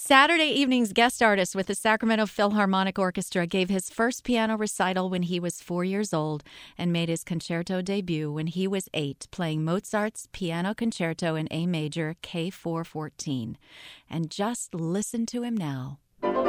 Saturday evening's guest artist with the Sacramento Philharmonic Orchestra gave his first piano recital when he was 4 years old and made his concerto debut when he was 8, playing Mozart's Piano Concerto in A Major, K414. And just listen to him now.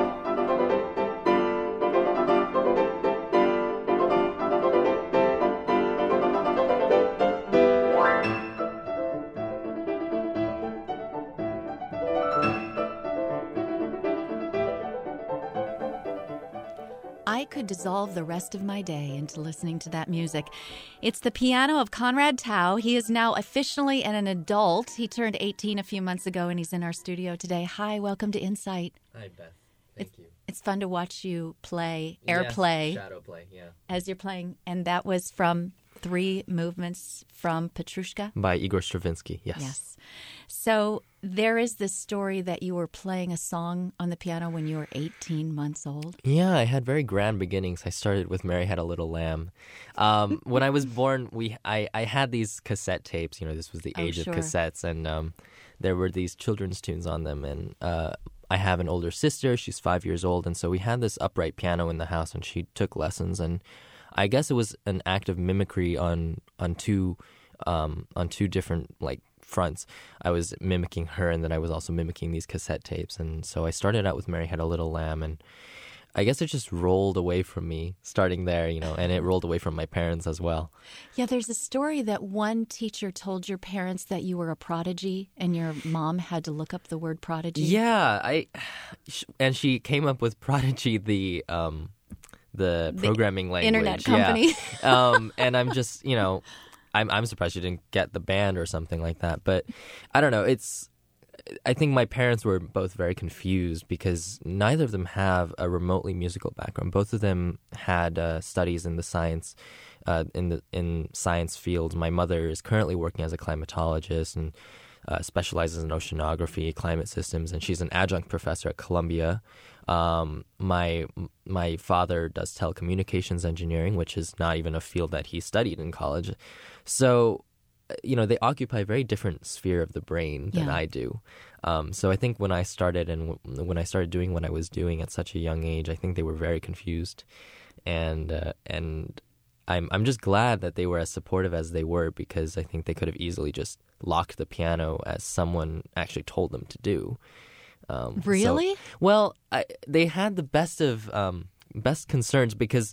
I could dissolve the rest of my day into listening to that music. It's the piano of Conrad Tao. He is now officially an adult. He turned 18 a few months ago, and he's in our studio today. Hi, welcome to Insight. Hi, Beth. Thank you. It's fun to watch you play, Yes, airplay. shadow play, yeah. As you're playing. And that was from 3 movements from Petrushka? By Igor Stravinsky, yes. Yes. So there is this story that you were playing a song on the piano when you were 18 months old. Yeah, I had very grand beginnings. I started with Mary Had a Little Lamb. When I was born, I had these cassette tapes. You know, this was the age of cassettes, and there were these children's tunes on them. And I have an older sister. She's 5 years old, and so we had this upright piano in the house, and she took lessons. And I guess it was an act of mimicry on two different fronts. I was mimicking her, and then I was also mimicking these cassette tapes. And so I started out with Mary Had a Little Lamb, and I guess it just rolled away from me starting there, and it rolled away from my parents as well. Yeah, there's a story that one teacher told your parents that you were a prodigy, and your mom had to look up the word prodigy. Yeah, and she came up with prodigy, the programming language. Internet company. Yeah. And I'm just, I'm surprised she didn't get the band or something like that. But I don't know. I think my parents were both very confused because neither of them have a remotely musical background. Both of them had studies in the science, in science fields. My mother is currently working as a climatologist and specializes in oceanography, climate systems, and she's an adjunct professor at Columbia. My father does telecommunications engineering, which is not even a field that he studied in college. So, they occupy a very different sphere of the brain than I do. So I think when I started when I started doing what I was doing at such a young age, I think they were very confused, and I'm just glad that they were as supportive as they were, because I think they could have easily just locked the piano as someone actually told them to do. Really? They had the best concerns because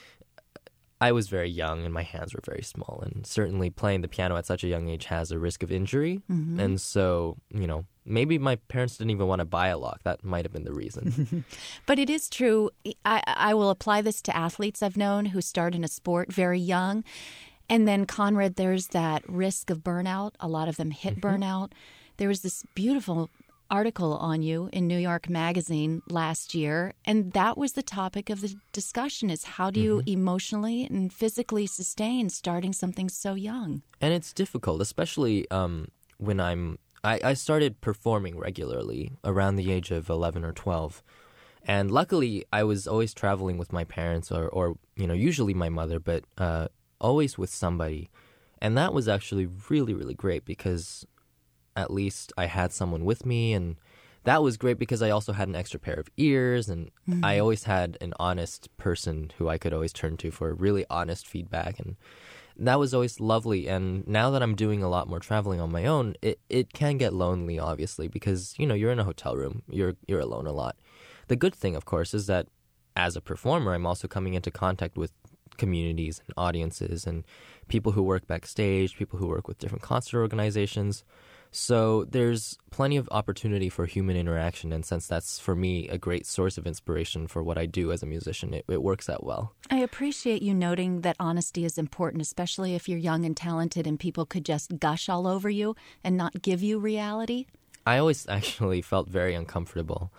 I was very young and my hands were very small, and certainly playing the piano at such a young age has a risk of injury. Mm-hmm. And so, maybe my parents didn't even want to buy a lock. That might have been the reason. But it is true. I will apply this to athletes I've known who start in a sport very young. And then, Conrad, there's that risk of burnout. A lot of them hit burnout. There was this beautiful article on you in New York Magazine last year, and that was the topic of the discussion, is how do you emotionally and physically sustain starting something so young? And it's difficult, especially when I started performing regularly around the age of 11 or 12. And luckily, I was always traveling with my parents or usually my mother, but always with somebody. And that was actually really, really great because at least I had someone with me, and that was great because I also had an extra pair of ears, and I always had an honest person who I could always turn to for really honest feedback, and that was always lovely. And now that I'm doing a lot more traveling on my own, it can get lonely, obviously, because, you're in a hotel room, you're alone a lot. The good thing, of course, is that as a performer, I'm also coming into contact with communities and audiences and people who work backstage, people who work with different concert organizations. So there's plenty of opportunity for human interaction, and since that's, for me, a great source of inspiration for what I do as a musician, it works out well. I appreciate you noting that honesty is important, especially if you're young and talented and people could just gush all over you and not give you reality. I always actually felt very uncomfortable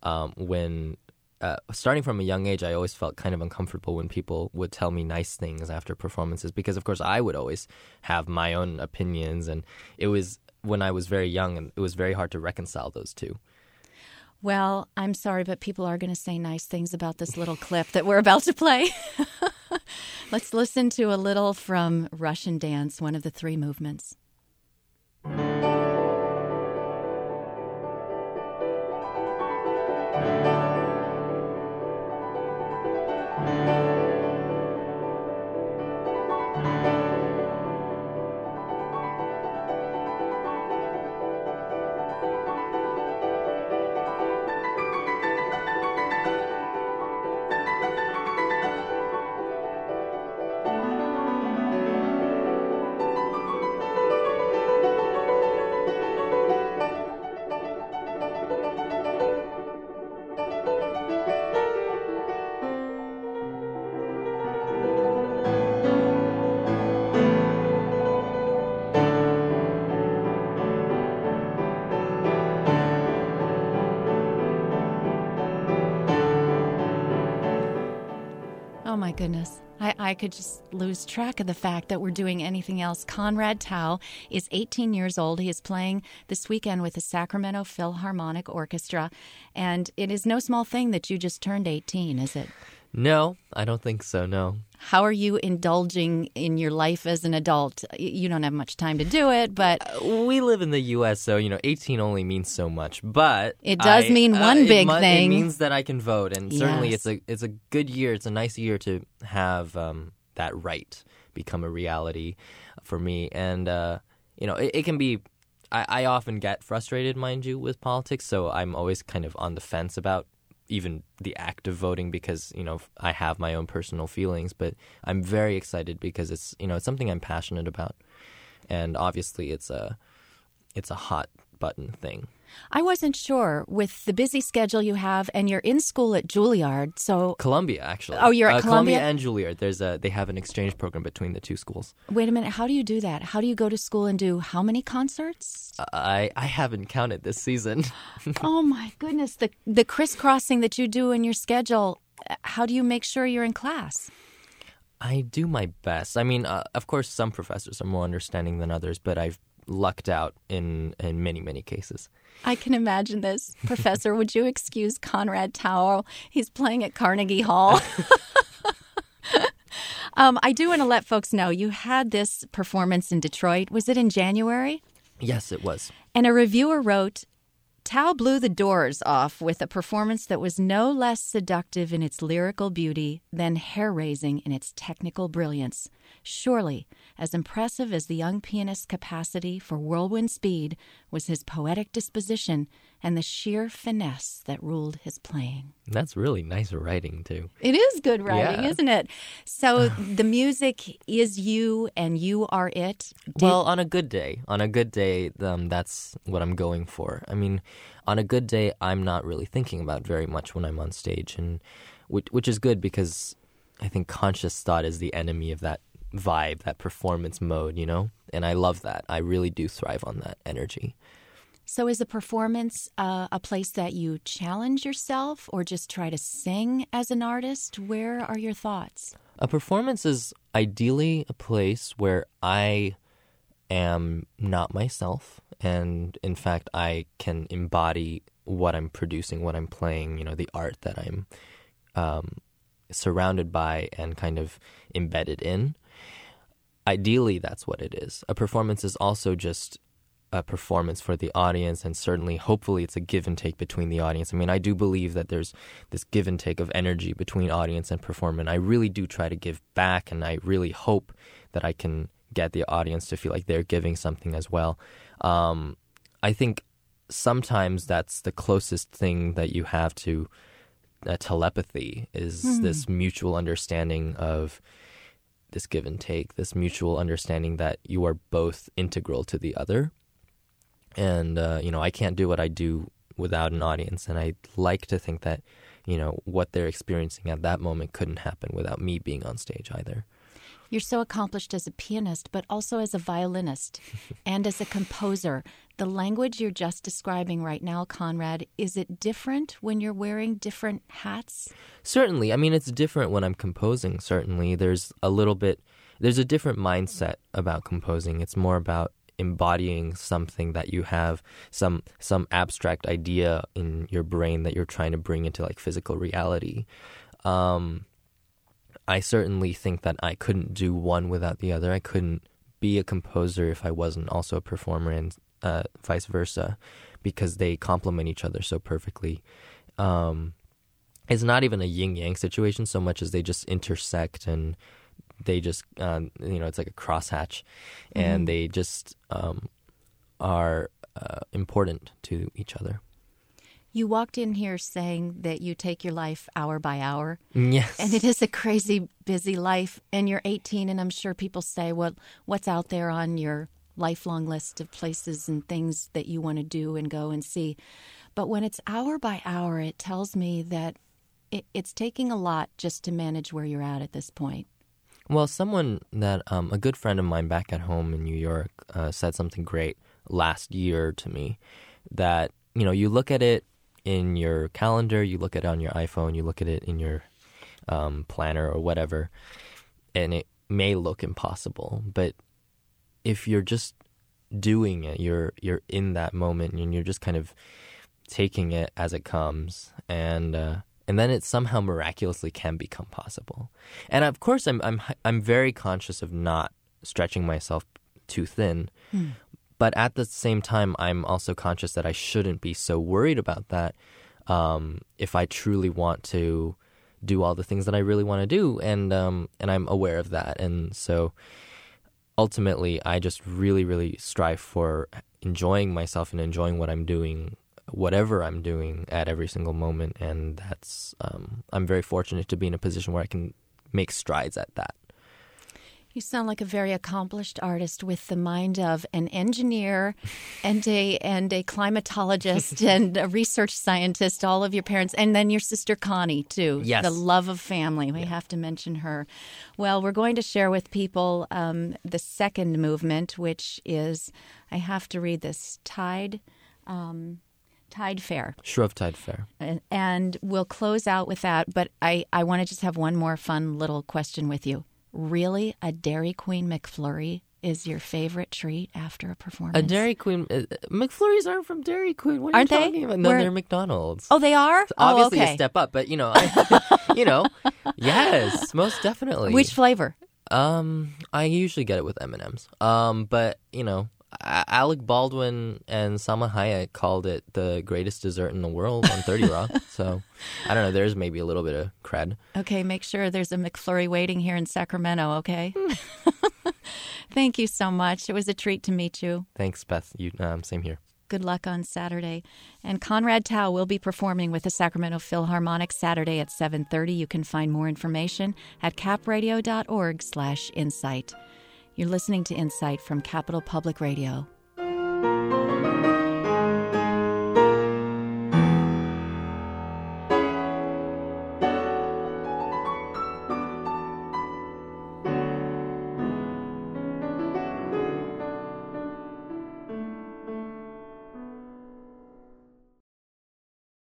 when starting from a young age, I always felt kind of uncomfortable when people would tell me nice things after performances because, of course, I would always have my own opinions, and it was when I was very young, and it was very hard to reconcile those two. Well, I'm sorry, but people are going to say nice things about this little clip that we're about to play. Let's listen to a little from Russian Dance, one of the 3 movements. Oh, my goodness. I could just lose track of the fact that we're doing anything else. Conrad Tao is 18 years old. He is playing this weekend with the Sacramento Philharmonic Orchestra. And it is no small thing that you just turned 18, is it? No, I don't think so, no. How are you indulging in your life as an adult? You don't have much time to do it, but... We live in the U.S., so, 18 only means so much, but... It does mean one big thing. It means that I can vote, and certainly Yes. it's a good year, it's a nice year to have that right become a reality for me. And, it can be... I often get frustrated, mind you, with politics, so I'm always kind of on the fence about even the act of voting because, I have my own personal feelings, but I'm very excited because it's something I'm passionate about. And obviously it's a hot button thing. I wasn't sure with the busy schedule you have, and you're in school at Juilliard, so... Columbia, actually. Oh, you're at Columbia? And Juilliard. They have an exchange program between the two schools. Wait a minute, how do you do that? How do you go to school and do how many concerts? I haven't counted this season. Oh, my goodness. The crisscrossing that you do in your schedule, how do you make sure you're in class? I do my best. I mean, of course, some professors are more understanding than others, but I've lucked out in many, many cases. I can imagine this. Professor, would you excuse Conrad Tao? He's playing at Carnegie Hall. I do want to let folks know you had this performance in Detroit. Was it in January? Yes, it was. And a reviewer wrote, Tao blew the doors off with a performance that was no less seductive in its lyrical beauty than hair-raising in its technical brilliance. Surely, as impressive as the young pianist's capacity for whirlwind speed was his poetic disposition and the sheer finesse that ruled his playing. That's really nice writing, too. It is good writing, Yeah. isn't it? So the music is you and you are it. Well, on a good day, that's what I'm going for. I mean, on a good day, I'm not really thinking about very much when I'm on stage, and which is good because I think conscious thought is the enemy of that vibe, that performance mode, And I love that. I really do thrive on that energy. So is a performance a place that you challenge yourself or just try to sing as an artist? Where are your thoughts? A performance is ideally a place where I am not myself, and in fact, I can embody what I'm producing, what I'm playing, the art that I'm surrounded by and kind of embedded in. Ideally, that's what it is. A performance is also just a performance for the audience, and certainly, hopefully, it's a give and take between the audience. I mean, I do believe that there's this give and take of energy between audience and performer, and I really do try to give back, and I really hope that I can get the audience to feel like they're giving something as well. I think sometimes that's the closest thing that you have to telepathy is this mutual understanding of this give and take, this mutual understanding that you are both integral to the other. And, I can't do what I do without an audience. And I like to think that, what they're experiencing at that moment couldn't happen without me being on stage either. You're so accomplished as a pianist, but also as a violinist and as a composer. The language you're just describing right now, Conrad, is it different when you're wearing different hats? Certainly. I mean, it's different when I'm composing, certainly. There's a different mindset about composing. It's more about embodying something that you have, some abstract idea in your brain that you're trying to bring into like physical reality. I certainly think that I couldn't do one without the other. I couldn't be a composer if I wasn't also a performer, and vice versa, because they complement each other so perfectly. It's not even a yin-yang situation so much as they just intersect, and they just, it's like a crosshatch, and they just are important to each other. You walked in here saying that you take your life hour by hour. Yes. And it is a crazy busy life. And you're 18, and I'm sure people say, well, what's out there on your lifelong list of places and things that you want to do and go and see? But when it's hour by hour, it tells me that it's taking a lot just to manage where you're at this point. Well, someone that, a good friend of mine back at home in New York said something great last year to me, that, you look at it in your calendar, you look at it on your iPhone, you look at it in your planner or whatever, and it may look impossible. But if you're just doing it, you're in that moment, and you're just kind of taking it as it comes, and then it somehow miraculously can become possible. And of course, I'm very conscious of not stretching myself too thin. But at the same time, I'm also conscious that I shouldn't be so worried about that if I truly want to do all the things that I really want to do, and I'm aware of that. And so ultimately, I just really, really strive for enjoying myself and enjoying what I'm doing, whatever I'm doing at every single moment. And that's I'm very fortunate to be in a position where I can make strides at that. You sound like a very accomplished artist with the mind of an engineer and a climatologist and a research scientist, all of your parents, and then your sister Connie, too. Yes. The love of family. We have to mention her. Well, we're going to share with people the second movement, which is, I have to read this, Tide Fair. Shrovetide Fair. And we'll close out with that, but I want to just have one more fun little question with you. Really, a Dairy Queen McFlurry is your favorite treat after a performance? A Dairy Queen... McFlurries aren't from Dairy Queen. What are you talking about? No, they're McDonald's. Oh, they are? Obviously okay. a step up, but, yes, most definitely. Which flavor? I usually get it with M&M's. But, Alec Baldwin and Salma Hayek called it the greatest dessert in the world on 30 Rock. So, I don't know. There's maybe a little bit of cred. Okay, make sure there's a McFlurry waiting here in Sacramento, okay? Thank you so much. It was a treat to meet you. Thanks, Beth. Same here. Good luck on Saturday. And Conrad Tao will be performing with the Sacramento Philharmonic Saturday at 7:30. You can find more information at capradio.org/insight. You're listening to Insight from Capital Public Radio.